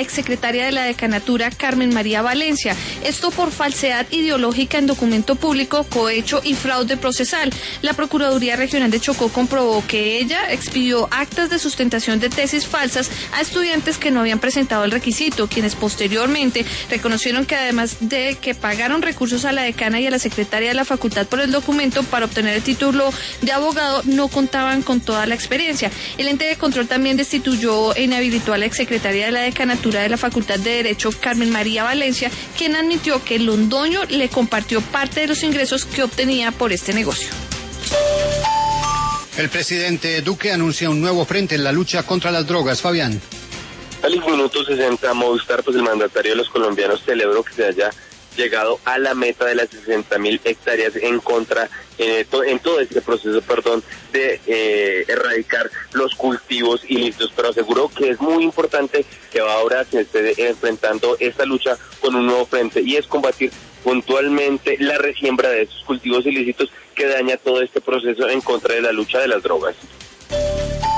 exsecretaria de la Decanatura, Carmen María Valencia. Esto por falsedad ideológica en documento público, cohecho y fraude procesal. La Procuraduría Regional de Chocó comprobó que ella expidió actas de sustentación de tesis falsas a estudiantes que no habían presentado el requisito, quienes posteriormente reconocieron que además de que pagaron recursos a la decana y a la secretaria de la facultad por el documento para obtener el título de abogado, no contaban con toda la experiencia. El ente de control también destituyó e inhabilitó a la exsecretaria de la Decanatura de la Facultad de Derecho, Carmen María Valencia, quien admitió que Londoño le compartió parte de los ingresos que obtenía por este negocio. El presidente Duque anuncia un nuevo frente en la lucha contra las drogas. Fabián. Al minuto 60, Movistar, el mandatario de los colombianos, celebró que se haya llegado a la meta de las 60.000 hectáreas en todo este proceso, de erradicar los cultivos ilícitos, pero aseguró que es muy importante que ahora se esté enfrentando esta lucha con un nuevo frente, y es combatir puntualmente la resiembra de esos cultivos ilícitos que daña todo este proceso en contra de la lucha de las drogas.